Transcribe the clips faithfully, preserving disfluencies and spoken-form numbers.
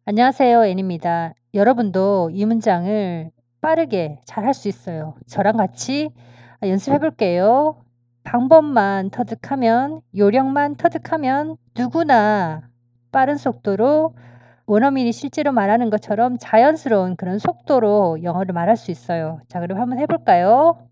안녕하세요, 애니입니다. 여러분도 이 문장을 빠르게 잘 할 수 있어요. 저랑 같이 연습해 볼게요. 방법만 터득하면, 요령만 터득하면 누구나 빠른 속도로 원어민이 실제로 말하는 것처럼 자연스러운 그런 속도로 영어를 말할 수 있어요. 자, 그럼 한번 해 볼까요?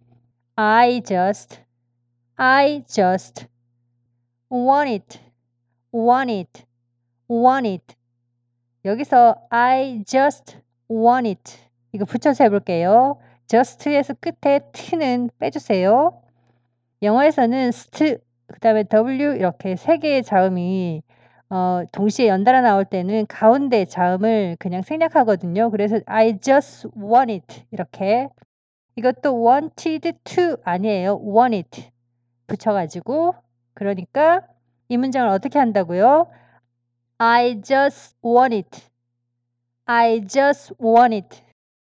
I just, I just want it, want it, want it. 여기서 I just want it 이거 붙여서 해볼게요. just에서 끝에 t는 빼주세요. 영어에서는 st, 그 다음에 w 이렇게 세 개의 자음이 어, 동시에 연달아 나올 때는 가운데 자음을 그냥 생략하거든요. 그래서 I just want it 이렇게. 이것도 wanted to 아니에요. want it 붙여가지고. 그러니까 이 문장을 어떻게 한다고요? I just want it. I just want it.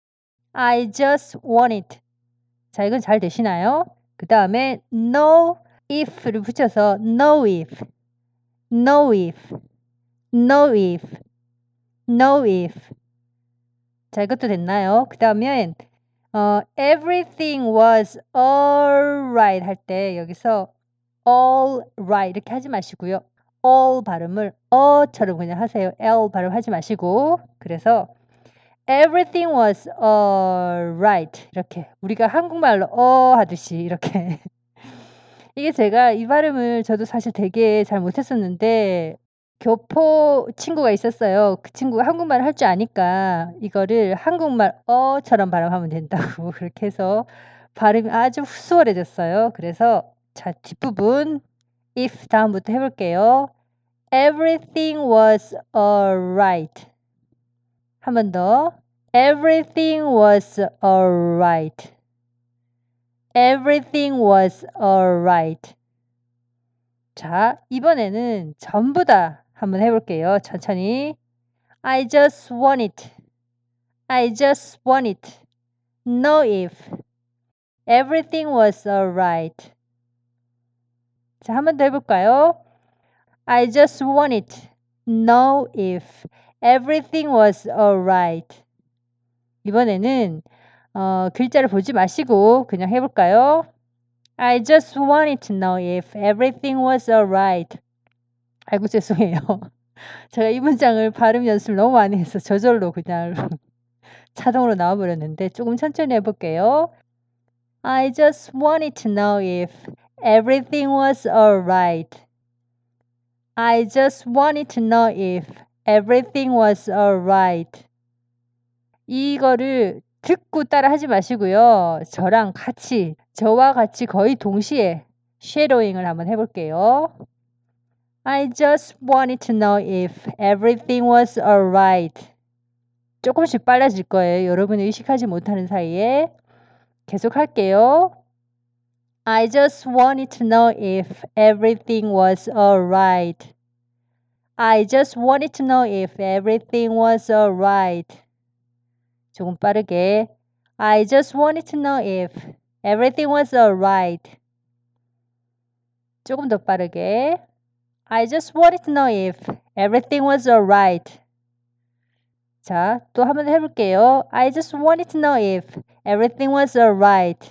I just want it. 자, 이건 잘 되시나요? 그 다음에 know if를 붙여서 know if, know if, know if, know if. 자, 이것도 됐나요? 그 다음에 어, everything was alright 할 때 여기서 all right 이렇게 하지 마시고요. all 발음을 어처럼 그냥 하세요. L 발음하지 마시고. 그래서 everything was alright 이렇게 우리가 한국말로 어 하듯이 이렇게 이게 제가 이 발음을 저도 사실 되게 잘 못했었는데 교포 친구가 있었어요. 그 친구가 한국말을 할 줄 아니까 이거를 한국말 어처럼 발음하면 된다고 그렇게 해서 발음이 아주 수월해졌어요. 그래서 자, 뒷부분 if 다음부터 해볼게요. Everything was alright. 한 번 더. Everything was alright. Everything was alright. 자, 이번에는 전부 다 한번 해볼게요. 천천히. I just want it. I just want it. Know if everything was alright. 자, 한 번 더 해볼까요? I just want it. Know if everything was alright. 이번에는 어, 글자를 보지 마시고 그냥 해볼까요? I just wanted to know if everything was alright. 아이고 죄송해요. 제가 이 문장을 발음 연습을 너무 많이 해서 저절로 그냥 자동으로 나와버렸는데 조금 천천히 해볼게요. I just wanted to know if everything was alright. I just wanted to know if everything was alright. 이거를 듣고 따라 하지 마시고요. 저랑 같이, 저와 같이 거의 동시에 쉐도잉을 한번 해볼게요. I just wanted to know if everything was alright. 조금씩 빨라질 거예요. 여러분이 의식하지 못하는 사이에. 계속 할게요. I just wanted to know if everything was alright. I just wanted to know if everything was alright. 조금 빠르게. I just wanted to know if everything was alright. 조금 더 빠르게. I just wanted to know if everything was alright. 자, 또 한 번 해볼게요. I just wanted to know if everything was alright.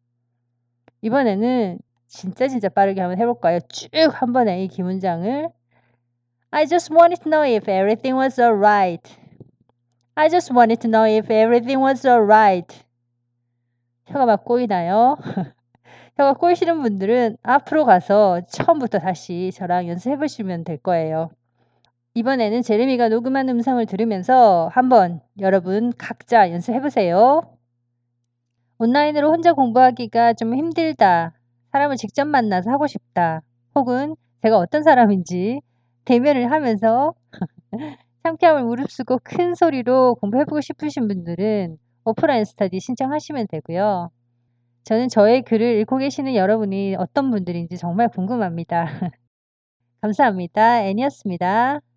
이번에는 진짜 진짜 빠르게 한번 해볼까요? 쭉 한 번에 이 기문장을. I just wanted to know if everything was alright. I just wanted to know if everything was alright. 혀가 막 꼬이나요? 혀가 꼬이시는 분들은 앞으로 가서 처음부터 다시 저랑 연습해 보시면 될 거예요. 이번에는 제레미가 녹음한 음성을 들으면서 한번 여러분 각자 연습해 보세요. 온라인으로 혼자 공부하기가 좀 힘들다. 사람을 직접 만나서 하고 싶다. 혹은 제가 어떤 사람인지 대면을 하면서 상쾌함을 무릅쓰고 큰 소리로 공부해보고 싶으신 분들은 오프라인 스터디 신청하시면 되고요. 저는 저의 글을 읽고 계시는 여러분이 어떤 분들인지 정말 궁금합니다. 감사합니다. 애니였습니다.